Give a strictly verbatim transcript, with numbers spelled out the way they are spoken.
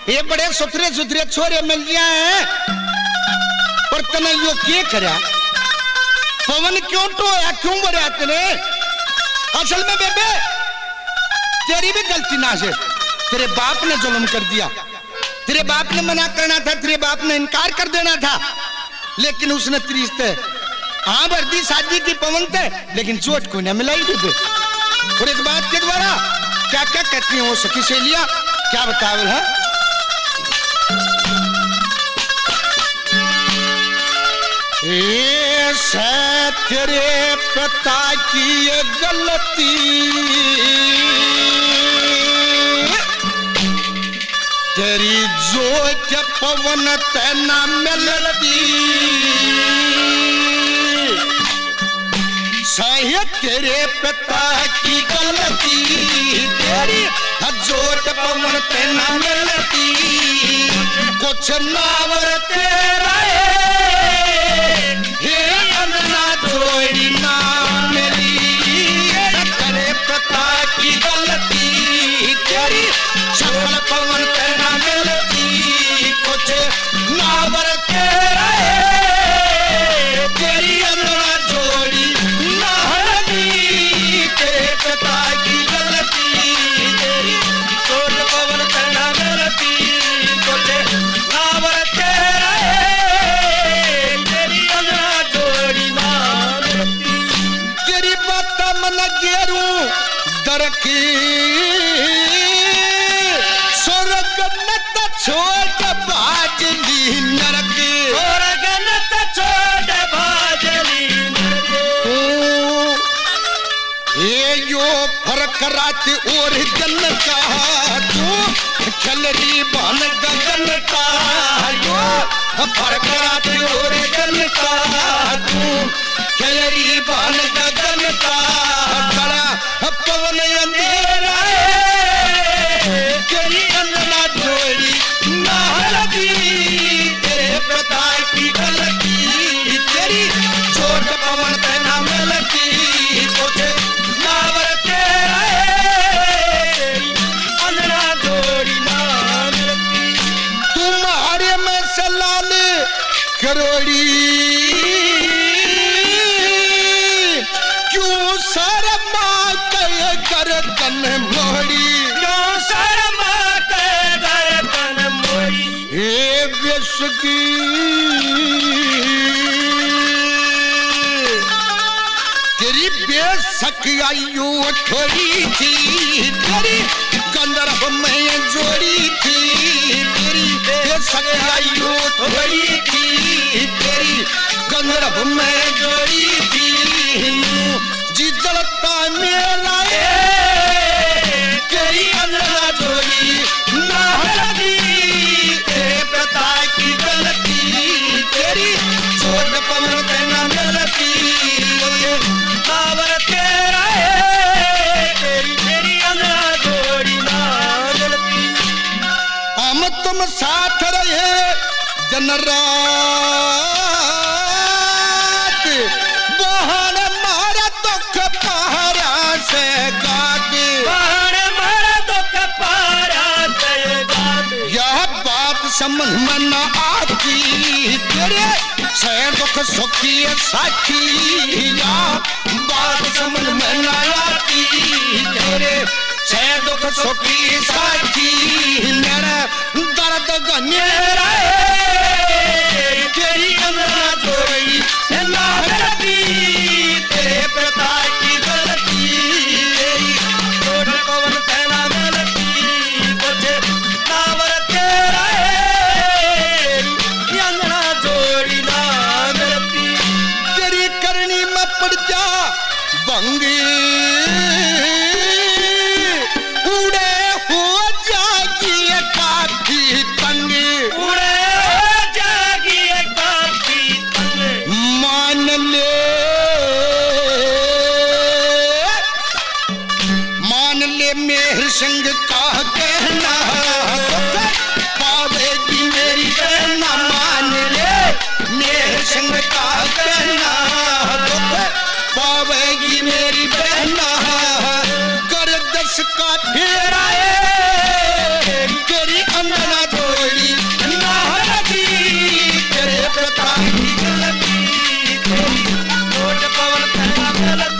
ये बड़े सुथरे सुथरे छोरे मिल गया है, पर तने यो क्या करया? पवन क्यों टोया, क्यों मरया तने? असल में बेबे तेरी भी गलती ना है, तेरे बाप ने जुल्म कर दिया, तेरे बाप ने मना करना था, तेरे बाप ने इनकार कर देना था, लेकिन उसने त्रिस्ते हाँ भर दी शादी की पवन थे, लेकिन चोट को न मिलाई बेबे। और एक बात के द्वारा क्या क्या कहती है वो सखी सहेलियां, क्या बतावे है? ये से तेरे पिता की ये गलती, तेरी जोत पवन तेना मिलती, सही तेरे पिता की गलती, तेरी जोत पवन तेना मिलती, कुछ नावर तेरा हे अंजना जोड़ी ना मिली, तेरे पिता की गलती, तेरी सकल पवन तेना मिलती, कुछ नावर तेरा तेरी अंजना जोड़ी ना मिली, तेरे पिता की गलती, तेरी जोड़ पवन तेना मिलती, कुछ नावर तेरा तेरी अंजना जोड़ी ना मिलती, तेरी बात मन गेरू दरकी स्वर्ग नत छोड़ भाजली नरक, स्वर्ग नत छोड़ भाजली नरक, ये यो फर्क रात और जन का, तू खलरी बन गगन का, यो फर्क रात और जन का, तू खलरी बन गगन का, बड़ा पवन अंधेरा तेरी अंजना जोड़ी ना लगी, तेरे पिता की गलती, तेरी छोट पवन तेना मिलती, कुछ नावर तेरा तेरी अंजना जोड़ी ना मिलती, तुम्हारे में से लाल करोड़ी, क्यों शर्मा के गर्दन मोड़ी, क्यों शर्मा के गर्दन मोड़ी, हे विश्व की तेरी बेशक आयु थोड़ी थी, तेरी गंधर्व में जोड़ी थी, तेरी बेशक आयु थोड़ी थी, तेरी गंधर्व में जोड़ी थी, जी जलता मेरा तेरी अंजना जोड़ी ना लगी, तेरे पिता की गलती, तेरी छोट पवन तेना मिलती, नावर तेरा तेरी तेरी अंजना जोड़ी ना मिलती, हम तुम साथ रहे दिन रात, बहन मारा दुख पहाड़ा से गाते, बहन मारा दुख पहाड़ा से गाते, यह बात समझ में न आती, तेरे से दुख सुखी साथी, यह बात समझ में न आती, तेरे से दुख सुखी साथी, मेरा दर्द गनेरा तेरी अंजना जोड़ी ना मिलती, तेरे पिता की गलती, तेरी छोट पवन तेना मिलती, कुछ नावर तेरा तेरी अंजना जोड़ी ना मिलती, तेरी करनी में पड़ जा बंगी, उड़े हो जाएगी काफी तंगी, चल